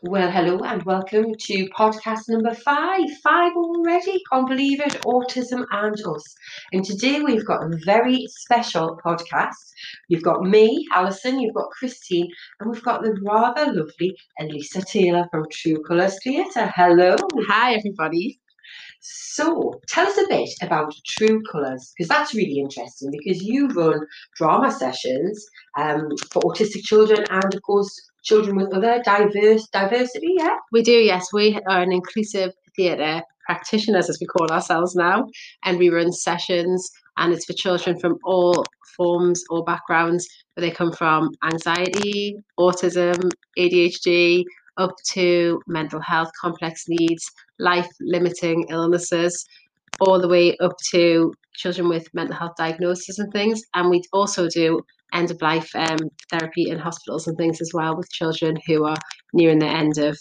Well, hello and welcome to podcast number five. Five already, can't believe it. Autism and Us. And today we've got a very special podcast. You've got me, Alison, you've got Christine, and we've got the rather lovely Elisa Taylor from True Colours Theatre. Hello. Hi, everybody. So, tell us a bit about True Colours, because that's really interesting because you run drama sessions for autistic children and, of course, children with other diversity, yeah? We do, yes. We are an inclusive theatre practitioners, as we call ourselves now, and we run sessions, and it's for children from all forms or backgrounds, where they come from anxiety, autism, ADHD, up to mental health, complex needs, life-limiting illnesses, all the way up to children with mental health diagnoses and things. And we also do end of life therapy in hospitals and things as well with children who are nearing the end of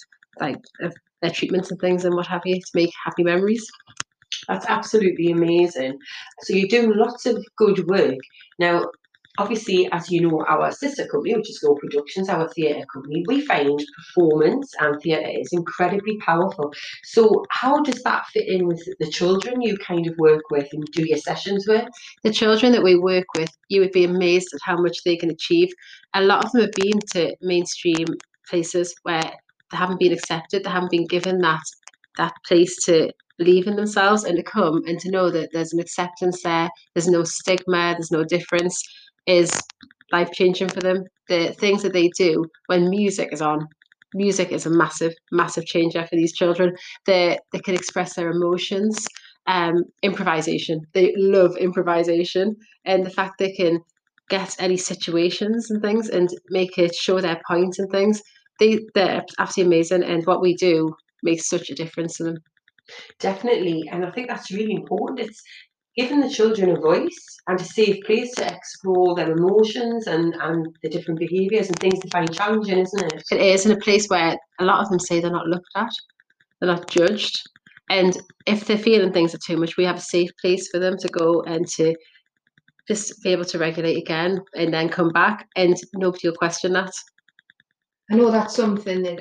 their treatments and things and what have you, to make happy memories. That's absolutely amazing. So you're doing lots of good work. Now, obviously, as you know, our sister company, which is Go Productions, our theatre company, we find performance and theatre is incredibly powerful. So how does that fit in with the children you kind of work with and do your sessions with? The children that we work with, you would be amazed at how much they can achieve. A lot of them have been to mainstream places where they haven't been accepted, they haven't been given that place to believe in themselves and to come and to know that there's an acceptance there, there's no stigma, there's no difference, is life changing for them. The things that they do when music is on, music is a massive, massive changer for these children. They can express their emotions. Improvisation. They love improvisation, and the fact they can get any situations and things and make it show their point and things. They're absolutely amazing, and what we do makes such a difference to them. Definitely. And I think that's really important. It's giving the children a voice and a safe place to explore their emotions and the different behaviours and things they find challenging, isn't it? It is in a place where a lot of them say they're not looked at, they're not judged. And if they're feeling things are too much, we have a safe place for them to go and to just be able to regulate again and then come back, and nobody will question that. I know that's something that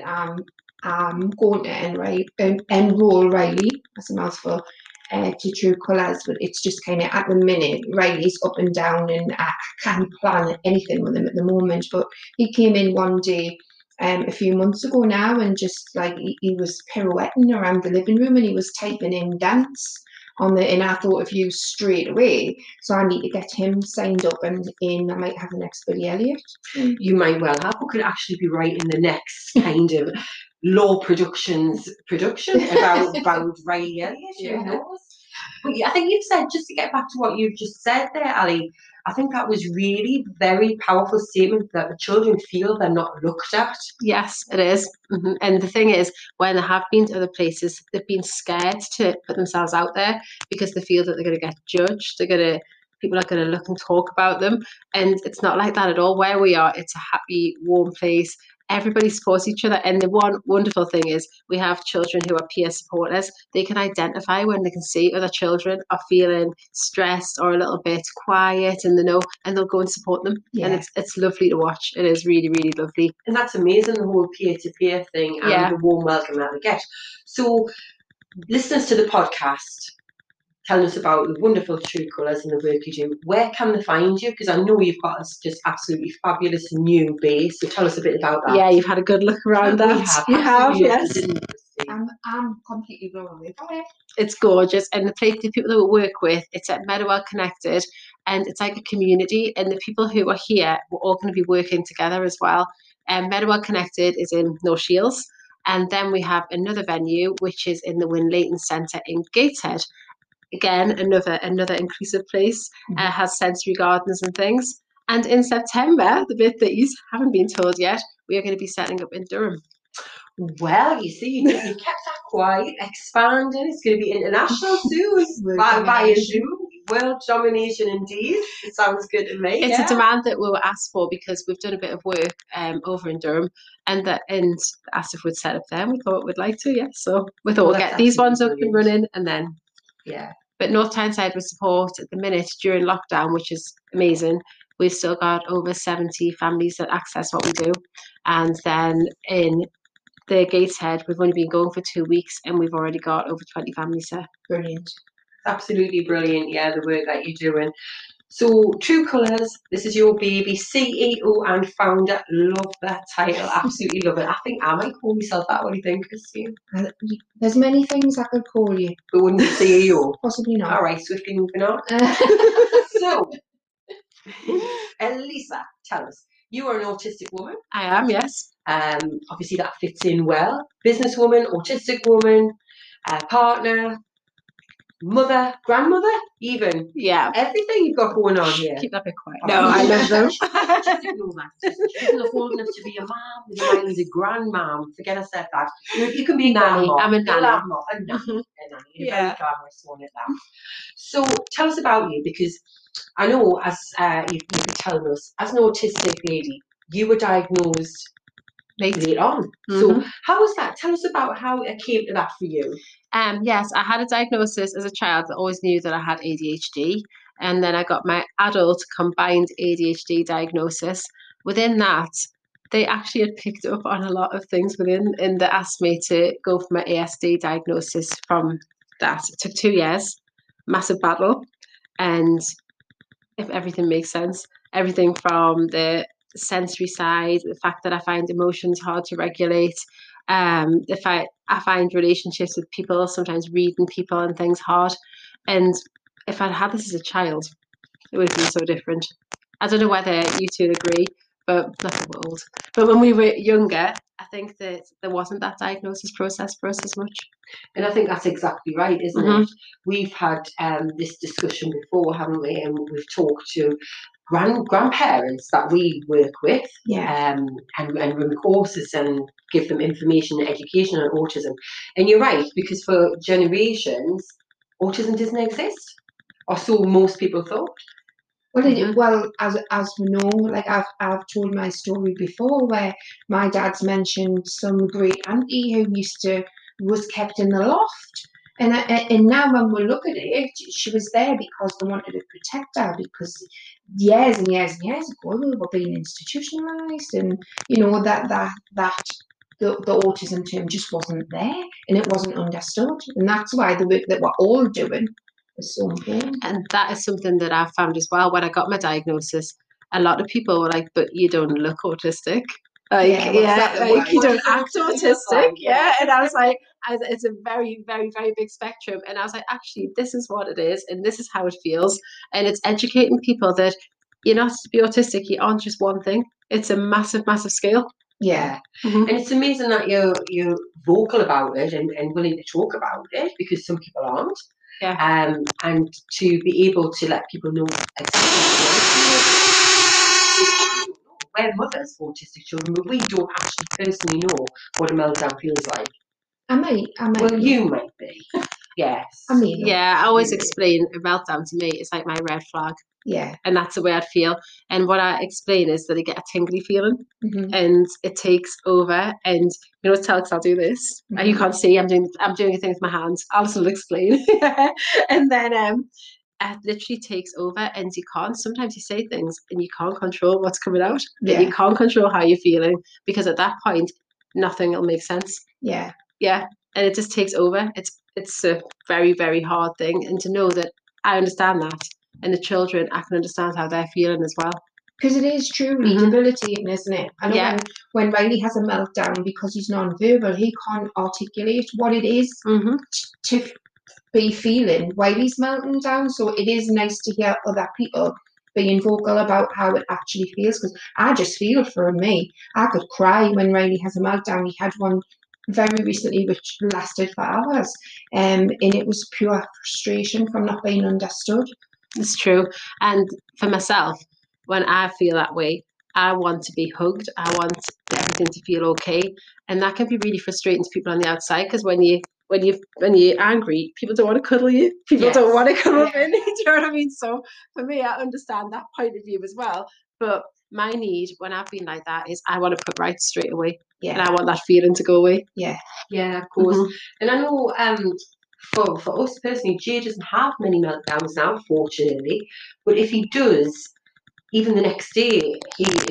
I'm going to enroll Riley, that's a mouthful, to True Colours, but it's just kind of at the minute, Riley's up and down and I can't plan anything with him at the moment, but he came in one day a few months ago now and just like he was pirouetting around the living room and he was typing in dance and I thought of you straight away. So I need to get him signed up and in. I might have the next Billy Elliot. You might well have. We could actually be writing the next kind of law productions production about Riley Elliott. Yeah. Who knows? But I think you've said, just to get back to what you've just said there, Ali, I think that was really very powerful statement that the children feel they're not looked at. Yes, it is. Mm-hmm. And the thing is, when they have been to other places, they've been scared to put themselves out there because they feel that they're going to get judged. People are going to look and talk about them. And it's not like that at all. Where we are, it's a happy, warm place. Everybody supports each other. And the one wonderful thing is we have children who are peer supporters. They can identify when they can see other children are feeling stressed or a little bit quiet and they know, and they'll go and support them. Yeah. And it's lovely to watch. It is really, really lovely. And that's amazing, the whole peer-to-peer thing and the warm welcome that they get. So listeners to the podcast, telling us about the wonderful True Colours and the work you do. Where can they find you? Because I know you've got this just absolutely fabulous new base. So tell us a bit about that. Yeah, you've had a good look around that. We have, Yes. I'm completely blown away by it. It's gorgeous. And the people that we work with, it's at Meadowell Connected, and it's like a community. And the people who are here, we're all going to be working together as well. Meadowell Connected is in North Shields. And then we have another venue, which is in the Win Leighton Centre in Gateshead. Again, another inclusive place, has sensory gardens and things. And in September, the bit that you haven't been told yet, we are going to be setting up in Durham. Well, you see, you kept that quiet, expanding. It's going to be international soon via Zoom. World domination indeed. It sounds good to me. It's a demand that we were asked for because we've done a bit of work over in Durham and asked if we'd set up there. We thought we'd like to, yeah. So we thought we'll get these ones up and running and then. Yeah. But North Tyneside with support at the minute during lockdown, which is amazing. We've still got over 70 families that access what we do. And then in the Gateshead. We've only been going for 2 weeks and we've already got over 20 families there. Brilliant. Absolutely brilliant, yeah, the work that you're doing. So, True Colours, this is your baby, CEO and founder. Love that title, absolutely love it. I think I might call myself that. What do you think, Christine? There's many things I could call you. But wouldn't be CEO? Possibly not. All right, swiftly moving on. So, Elisa, tell us, you are an autistic woman. I am, yes. Obviously that fits in well. Businesswoman, autistic woman, partner, mother, grandmother, even. Yeah. Everything you've got going on here. Keep that bit quiet. Oh, No, I love them. Just ignore that. She's not old enough to be a mum. Riley's a grandmam. Forget I said that. You can be a Nanny. grandma. I'm a You're nanny. a nanny. Mhm. A nanny. A Yeah. very glamorous one at that. So tell us about you, because I know, as you were telling us, as an autistic lady, you were diagnosed late on. So how was that? Tell us about how it came to that for you. Yes, I had a diagnosis as a child. I always knew that I had ADHD. And then I got my adult combined ADHD diagnosis. Within that, they actually had picked up on a lot of things within, and they asked me to go for my ASD diagnosis from that. It took 2 years, massive battle. And if everything makes sense, everything from the sensory side, the fact that I find emotions hard to regulate, if I find relationships with people, sometimes reading people and things hard. And if I'd had this as a child, it would have been so different. I don't know whether you two agree, but not that we're old. But when we were younger, I think that there wasn't that diagnosis process for us as much. And I think that's exactly right, isn't it? We've had this discussion before, haven't we? And we've talked to grandparents that we work with, and run courses and give them information and education on autism. And you're right, because for generations, autism doesn't exist, or so most people thought. Well, as we know, like I've told my story before, where my dad's mentioned some great auntie who was kept in the loft, and now when we look at it, she was there because they wanted to protect her, because years and years and years ago we were being institutionalized, and the autism term just wasn't there, and it wasn't understood, and that's why the work that we're all doing is so important. And that is something that I found as well. When I got my diagnosis, a lot of people were like, "But you don't look autistic. You don't act autistic." Yeah, and I was like, it's a very, very, very big spectrum. And I was like, actually, this is what it is, and this is how it feels. And it's educating people that you're not to be autistic. You aren't just one thing. It's a massive, massive scale. Yeah. And it's amazing that you're vocal about it and willing to talk about it, because some people aren't. Yeah. And to be able to let people know exactly we're mothers of autistic children, but we don't actually personally know what a meltdown feels like. I might. Well, you might be. Yes. I always explain a meltdown to me. It's like my red flag. Yeah. And that's the way I'd feel. And what I explain is that I get a tingly feeling, and it takes over. And Telex, I'll do this. And you can't see. I'm doing a thing with my hands. Alison will explain. And then it literally takes over, and sometimes you say things and you can't control what's coming out. Yeah. And you can't control how you're feeling, because at that point, nothing will make sense. Yeah. Yeah. And it just takes over. It's a very, very hard thing. And to know that I understand that, and the children, I can understand how they're feeling as well. Because it is truly debilitating, isn't it? I know when Riley has a meltdown, because he's non-verbal, he can't articulate what it is to be feeling while he's melting down. So it is nice to hear other people being vocal about how it actually feels, because I just feel for me. I could cry when Riley has a meltdown. He had one very recently which lasted for hours, and it was pure frustration from not being understood. It's true. And for myself, when I feel that way, I want to be hugged. I want everything to feel okay. And that can be really frustrating to people on the outside, because when you're angry, people don't want to cuddle you. People don't want to come up in. Do you know what I mean? So for me, I understand that point of view as well. But my need when I've been like that is I want to put right straight away. Yeah. And I want that feeling to go away. Yeah. Yeah, of course. And I know for us personally, Jay doesn't have many meltdowns now, fortunately. But if he does, even the next day, he is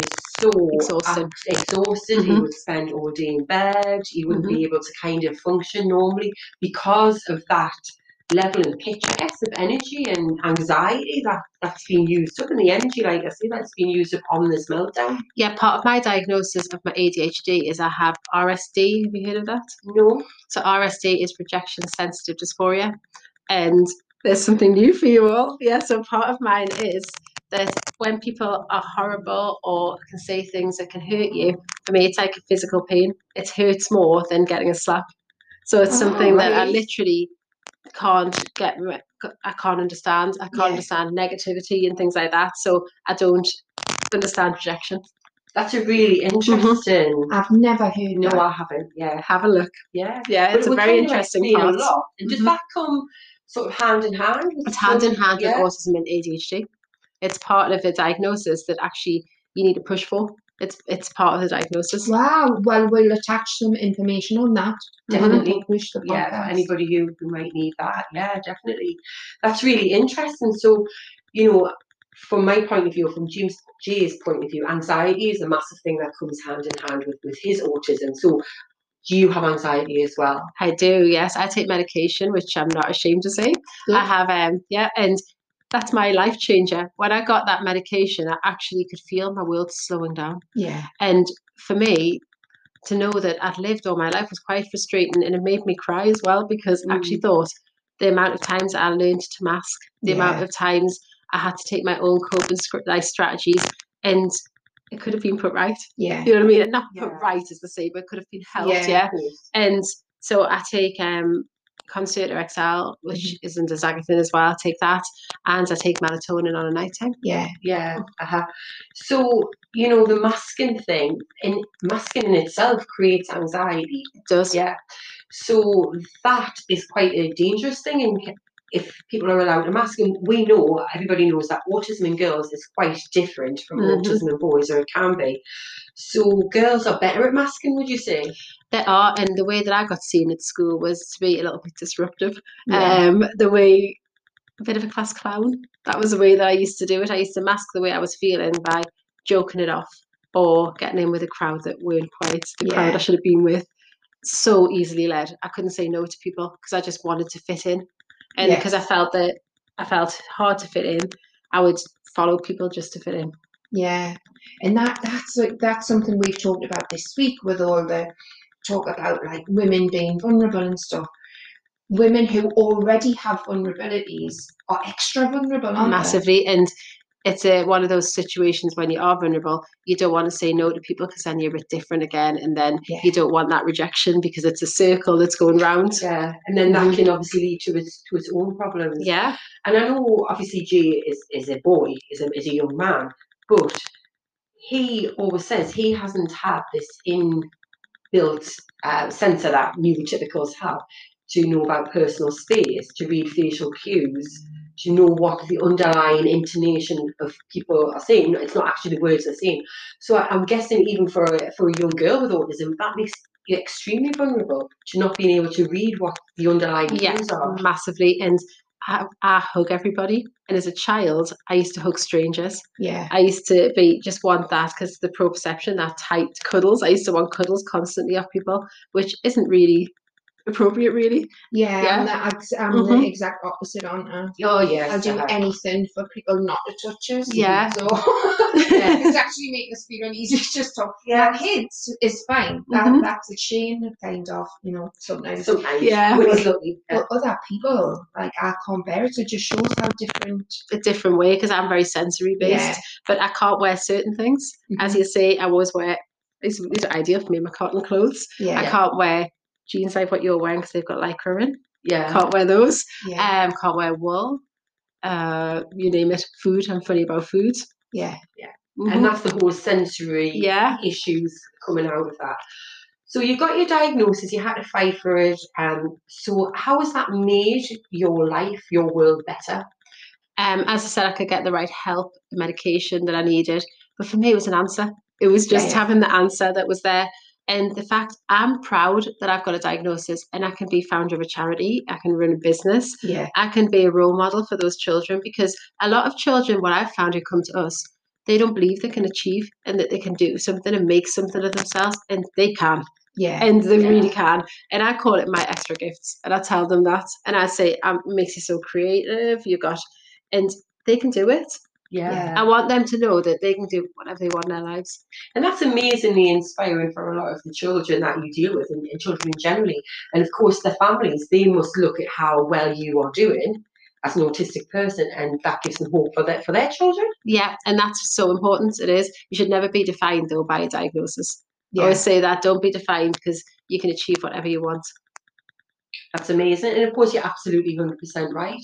so Exhausted. exhausted. He Mhm. would spend all day in bed. He wouldn't Mm-hmm. be able to kind of function normally because of that level and pitch, I guess, of energy and anxiety that's been used up, and the energy, like I say, that's been used up on this meltdown. Yeah, part of my diagnosis of my ADHD is I have RSD. Have you heard of that? No. So RSD is rejection sensitive dysphoria. And there's something new for you all. Yeah, so part of mine is that when people are horrible or can say things that can hurt you, for me, it's like a physical pain. It hurts more than getting a slap. So it's something that I right. literally can't get, I can't understand. I can't Yeah. understand negativity and things like that. So I don't understand rejection. That's a really interesting. I've never heard No, that. I haven't. Yeah. Have a look. Yeah. Yeah, But it's it a would very kind of interesting explain part. a lot. And does Mhm. that come sort of hand in hand? With It's hand in hand with yeah. autism and ADHD. It's part of the diagnosis that actually you need to push for. It's part of the diagnosis. Wow. Well, we'll attach some information on that. Definitely. Publish the Yeah, for podcast. anybody who might need that. Yeah, definitely. That's really interesting. So, you know, from my point of view, from James J's point of view, anxiety is a massive thing that comes hand in hand with his autism. So you have anxiety as well. I do, yes. I take medication, which I'm not ashamed to say. Good. I have, and that's my life changer. When I got that medication, I actually could feel my world slowing down. Yeah. And for me, to know that I'd lived all my life was quite frustrating, and it made me cry as well, because I actually thought the amount of times I learned to mask, the amount of times I had to take my own coping strategies, and it could have been put right. Yeah. You know what I mean? Not put Yeah. right as they say, but it could have been helped. Yeah. Yeah. Of course. And so I take Concerta XL, which is under Zagathyn as well. I take that, and I take melatonin on a night time. Yeah. Yeah. So, you know, the masking thing, and masking in itself creates anxiety. It does. Yeah. So that is quite a dangerous thing. And if people are allowed to mask, and we know, everybody knows that autism in girls is quite different from autism in boys, or it can be. So girls are better at masking, would you say? There are, and the way that I got seen at school was to be a little bit disruptive. Yeah. The way, a bit of a class clown. That was the way that I used to do it. I used to mask the way I was feeling by joking it off or getting in with a crowd that weren't quite the crowd Yeah. I should have been with. So easily led. I couldn't say no to people because I just wanted to fit in. And Yes. because I felt hard to fit in, I would follow people just to fit in. Yeah. And that's something we've talked about this week with all the talk about like women being vulnerable and stuff. Women who already have vulnerabilities are extra vulnerable, aren't Massively. And it's one of those situations when you are vulnerable, you don't want to say no to people because then you're a bit different again, and then Yeah. you don't want that rejection because it's a circle that's going round. Yeah, and then that can obviously lead to its own problems. Yeah. And I know obviously Jay is a boy, is a young man, but he always says he hasn't had this inbuilt sensor that neurotypicals have to know about personal space, to read facial cues, to know what the underlying intonation of people are saying. It's not actually the words they're saying. So I'm guessing even for a young girl with autism, that makes you extremely vulnerable to not being able to read what the underlying cues are. Massively. And I hug everybody. And as a child, I used to hug strangers. Yeah. I used to just want that because the proprioception, that tight cuddles. I used to want cuddles constantly off people, which isn't really appropriate, really. Yeah. Yeah. I'm the exact opposite, aren't I? Oh yes, I'll do anything for people not to touch us. Yeah. So it's actually making us feel uneasy to just talk. Yeah. Kids is fine. That's a shame, kind of, sometimes. Yeah. But other people, like, I can't bear it. It just shows how different. A different way, because I'm very sensory based. Yeah. But I can't wear certain things. As you say, I always wear. These are ideal for me. My cotton clothes. Yeah. I can't wear jeans like what you're wearing because they've got lycra in. Yeah. Can't wear those. Yeah. Can't wear wool. You name it. Food. I'm funny about food. Yeah. And that's the whole sensory issues coming out of that. So you got your diagnosis, you had to fight for it. So how has that made your life, your world better? As I said, I could get the right help, the medication that I needed. But for me, it was an answer. It was just having the answer that was there. And the fact I'm proud that I've got a diagnosis and I can be founder of a charity, I can run a business, I can be a role model for those children, because a lot of children, what I've found, who come to us, they don't believe they can achieve and that they can do something and make something of themselves, and they can. Yeah. And they Yeah. really can. And I call it my extra gifts. And I tell them that. And I say, it makes you so creative. And they can do it. Yeah. I want them to know that they can do whatever they want in their lives. And that's amazingly inspiring for a lot of the children that you deal with and children generally. And of course, the families, they must look at how well you are doing as an autistic person, and that gives them hope for their children. Yeah, and that's so important. It is. You should never be defined, though, by a diagnosis. I Yeah. always say that. Don't be defined, because you can achieve whatever you want. That's amazing. And of course, you're absolutely 100% right.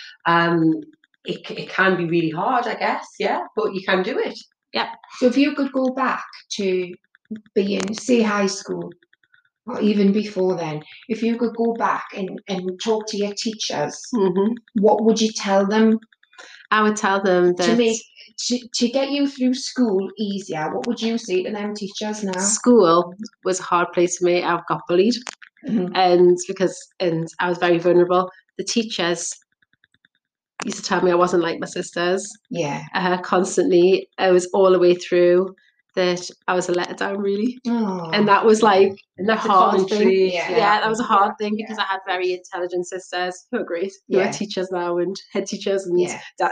It can be really hard, I guess, yeah, but you can do it. Yeah. So if you could go back to being, say, high school, or even before then, if you could go back and talk to your teachers, what would you tell them? I would tell them that to get you through school easier, what would you say to them teachers now? School was a hard place for me. I got bullied, and I was very vulnerable. The teachers used to tell me I wasn't like my sisters. Yeah. Constantly, I was all the way through that I was a letdown, really. Oh, and that was like And that's a hard thing. Yeah. That was a hard thing, because I had very intelligent sisters who are great, who are teachers now and head teachers, and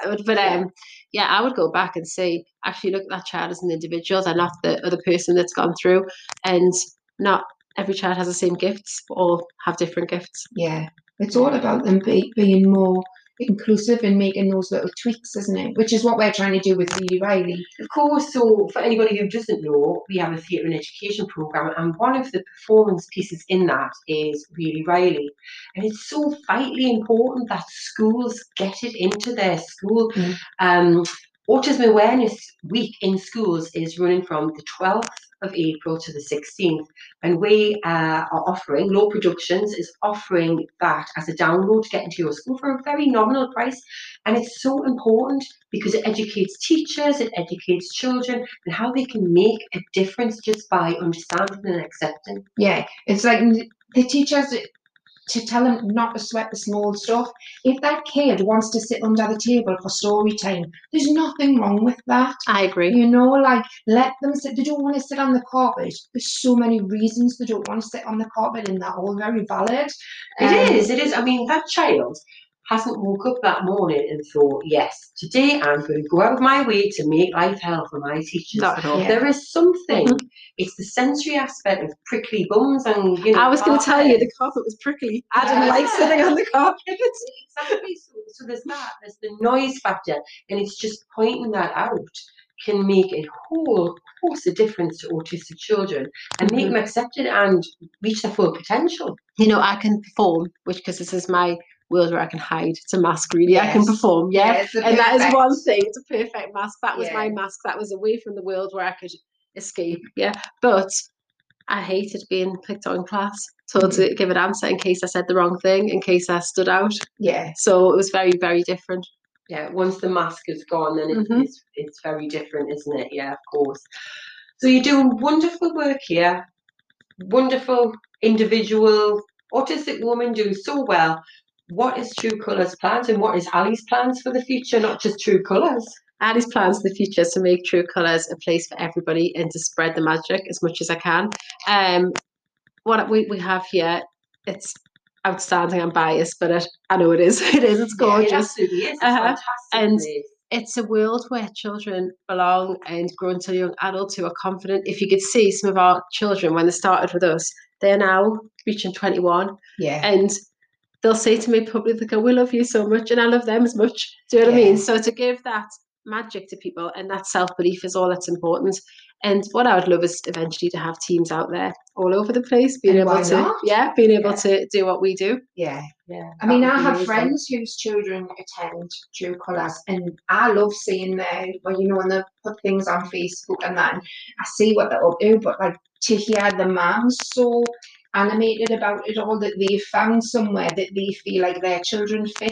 I would go back and say, actually, look at that child as an individual. They're not the other person that's gone through, and not every child has the same gifts, but all have different gifts. Yeah, it's all about them being more inclusive and making those little tweaks, isn't it? Which is what we're trying to do with Really Riley. Of course, so for anybody who doesn't know, we have a theatre and education programme, and one of the performance pieces in that is Really Riley. And it's so vitally important that schools get it into their school. Autism Awareness Week in schools is running from the 12th of April to the 16th, and we are offering, Law Productions is offering that as a download to get into your school for a very nominal price. And it's so important because it educates teachers, it educates children, and how they can make a difference just by understanding and accepting. Yeah, it's like the teachers, to tell them not to sweat the small stuff. If that kid wants to sit under the table for story time, there's nothing wrong with that. I agree. You know, like, let them sit. They don't want to sit on the carpet. There's so many reasons they don't want to sit on the carpet, and they're all very valid. It is. I mean, that child hasn't woke up that morning and thought, yes, today I'm going to go out of my way to make life hell for my teachers. Not at all. Yeah. There is something, it's the sensory aspect of prickly bums and, you know. I was going to tell you, the carpet was prickly. I didn't like sitting on the carpet. Exactly. So there's that, there's the noise factor, and it's just pointing that out can make a whole host of difference to autistic children and make them accept it and reach their full potential. You know, I can perform, because this is my world where I can hide. It's a mask, really. I can perform, and that is one thing. It's a perfect mask. That was my mask. That was away from the world where I could escape. But I hated being picked on in class, told to give an answer in case I said the wrong thing, in case I stood out. So it was very, very different. Once the mask is gone, then it's very different, isn't it? Yeah, of course. So you're doing wonderful work here. Wonderful individual, autistic woman doing so well. What is True Colours' plans, and what is Ali's plans for the future, not just True Colours? Ali's plans for the future is to make True Colours a place for everybody and to spread the magic as much as I can. What we have here, it's outstanding. I'm biased, but I know it is. It's gorgeous. It absolutely is. It's fantastic. And it's a world where children belong and grow into young adults who are confident. If you could see some of our children when they started with us, they're now reaching 21. And they'll say to me publicly, we love you so much, and I love them as much. Do you know what I mean? So to give that magic to people and that self-belief is all that's important. And what I would love is eventually to have teams out there all over the place being able to do what we do. I mean, I have friends whose children attend True Colours, and I love seeing when they put things on Facebook and that, and I see what they're up to, but like to hear the mums so animated about it all, that they found somewhere that they feel like their children fit.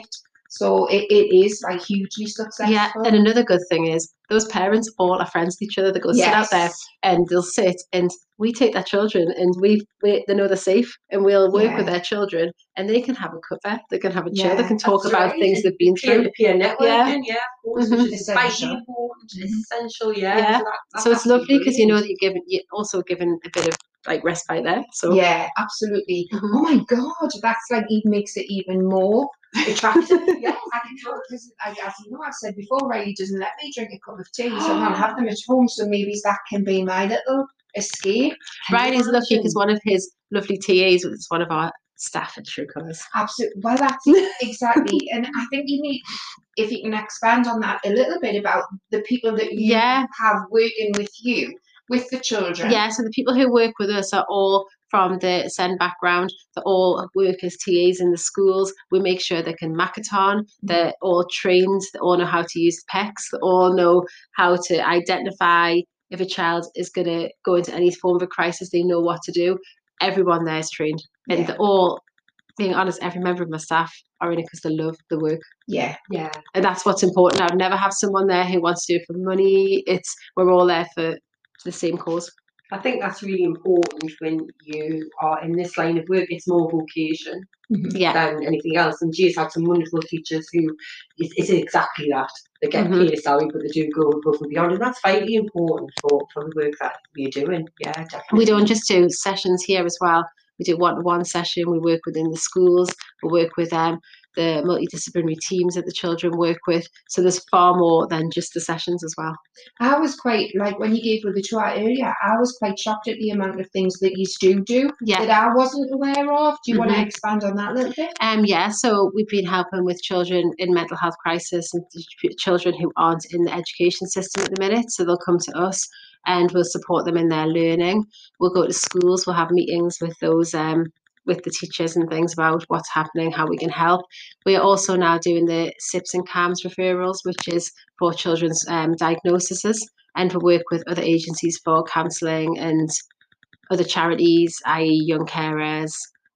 So it is like hugely successful. Yeah, and another good thing is those parents all are friends with each other. They go sit out there Yes. and they'll sit, and we take their children, and we they know they're safe, and we'll work with Yeah. their children, and they can have a cuppa, they can have a chill, they Yeah, can talk That's about right. things they've been peer through. to peer networking, yeah, of course, Mhm. which is vitally Essential. important, Mhm. essential, yeah. Yeah. So that's So it's lovely because you know absolutely that you're also given a bit of like respite there. So Yeah, absolutely. Mhm. Oh my God, that's like it makes it even more attractive. yes. Because as you know, I've said before, Riley doesn't let me drink a cup of tea, so I can't have them at home. So maybe that can be my little escape. Riley's lucky because imagine? one of his lovely TAs was one of our staff at True Colours. Absolutely. Well, that's exactly. And I think you need, if you can expand on that a little bit about the people that you Yeah. have working with you, with the children. Yeah, so the people who work with us are all from the SEND background. They all work as TAs in the schools. We make sure they can Makaton. They're all trained. They all know how to use PECs. They all know how to identify if a child is going to go into any form of a crisis. They know what to do. Everyone there is trained. And Yeah. they're all, being honest, every member of my staff are in it because they love the work. Yeah. Yeah. And that's what's important. I would never have someone there who wants to do it for money. We're all there for the same cause. I think that's really important when you are in this line of work. It's more vocation Yeah. than anything else. And G's had some wonderful teachers who it's exactly that. They get Mhm. paid a salary, but they do go above and beyond. And that's vitally important for the work that we're doing. Yeah, definitely. We don't just do sessions here as well. We do one-to-one session. We work within the schools. We work with the multidisciplinary teams that the children work with. So there's far more than just the sessions as well. I was quite, like when you gave her the tour earlier, I was quite shocked at the amount of things that you do Yeah. that I wasn't aware of. Do you want to Mhm. expand on that a little bit? Yeah, so we've been helping with children in mental health crisis and children who aren't in the education system at the minute. So they'll come to us and we'll support them in their learning. We'll go to schools, we'll have meetings with those with the teachers and things about what's happening, how we can help. We are also now doing the SIPS and CAMS referrals, which is for children's diagnoses, and we work with other agencies for counselling and other charities, i.e. young carers.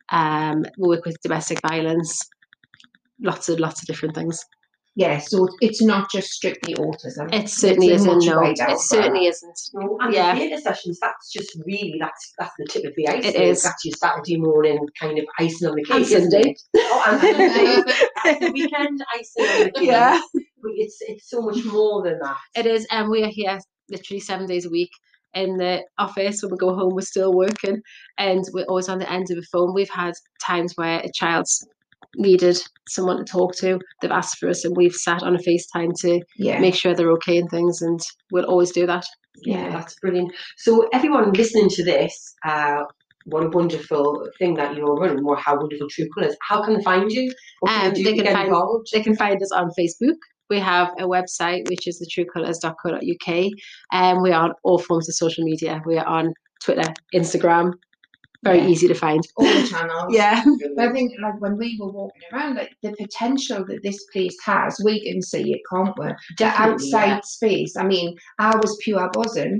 We work with domestic violence, lots of different things. Yeah, so it's not just strictly autism. It certainly It's a isn't. much No, wider it certainly umbrella. isn't. No, and Yeah. the theatre sessions, that's just really, that's the tip of the iceberg. It is. That's your Saturday morning kind of icing on the cake, And isn't Sunday. it? Oh, and Sunday. That's the weekend icing on the cake. Yeah. But it's so much more than that. It is, and we are here literally 7 days a week in the office. When we go home, we're still working, and we're always on the end of the phone. We've had times where a child's needed someone to talk to. They've asked for us, and we've sat on a FaceTime to Yeah. make sure they're okay and things, and we'll always do that. Yeah, that's brilliant. So everyone listening to this, what a wonderful thing that you're running, or how wonderful True Colours. How can they find you? What can they do to get involved? They can find us on Facebook. We have a website, which is thetruecolours.co.uk, and we are on all forms of social media. We are on Twitter, Instagram, very easy to find. All the channels. Yeah. But I think like when we were walking around, like the potential that this place has, we can see it, can't we? The outside space. I mean, I was pure buzzing.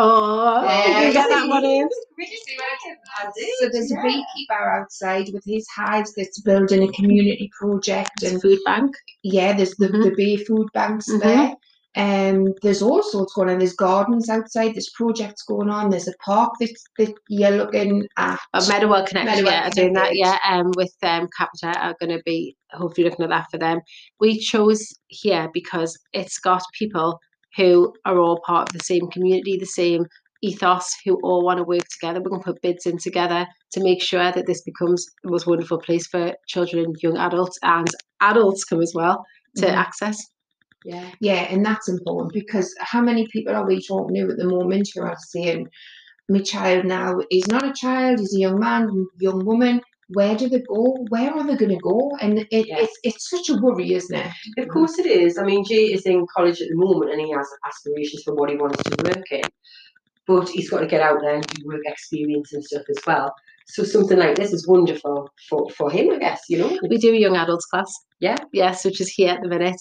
Oh, you get that one in. Did you see what I did? So there's a beekeeper outside with his hives that's building a community project and food bank. Yeah, there's the bee food banks there. There's all sorts going on. There's gardens outside. There's projects going on. There's a park that you're looking at. Meadowell Connect, are doing that. Yeah, with Capita are going to be hopefully looking at that for them. We chose here because it's got people who are all part of the same community, the same ethos, who all want to work together. We're going to put bids in together to make sure that this becomes the most wonderful place for children, young adults, and adults come as well to access. Yeah, and that's important because how many people are we talking to at the moment who are saying, my child now is not a child, he's a young man, young woman. Where do they go? Where are they going to go? And it's such a worry, isn't it? Of course it is. I mean, Jay is in college at the moment and he has aspirations for what he wants to work in. But he's got to get out there and do work experience and stuff as well. So something like this is wonderful for him, I guess, you know. We do a young adults class. Yes, which is here at the minute.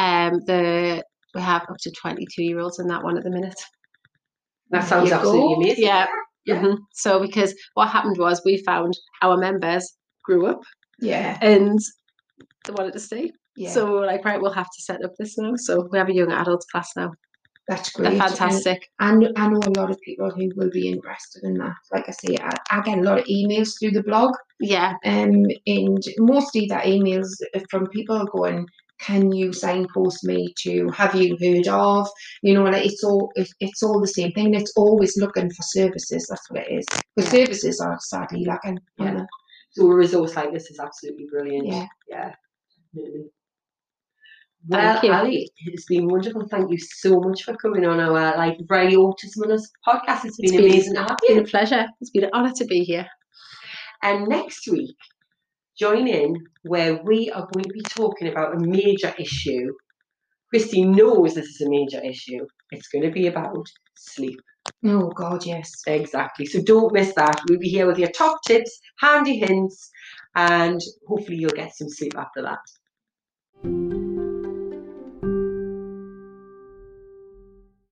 We have up to 22-year-olds in that one at the minute. That sounds absolutely amazing. Yeah. So because what happened was we found our members grew up. Yeah. And they wanted to stay. Yeah, So we're like, right, we'll have to set up this now. So we have a young adults class now. that's They're great. fantastic. And I know a lot of people who will be interested in that. Like I say, I get a lot of emails through the blog, Yeah, and mostly that emails from people going, "Can you signpost me to Have you heard of?" You know, like it's all the same thing. It's always looking for services. That's what it is. Because services are sadly lacking. Yeah. So a resource like this is absolutely brilliant. Yeah. Yeah, definitely. Thank Well, you. Ali, it's been wonderful. Thank you so much for coming on our Life of Riley Autism on Us podcast. It's been amazing to have It's been you. a pleasure. It's been an honour to be here. And next week, join in where we are going to be talking about a major issue. Christy knows this is a major issue. It's going to be about sleep. Oh God, yes. Exactly. So don't miss that. We'll be here with your top tips, handy hints, and hopefully you'll get some sleep after that.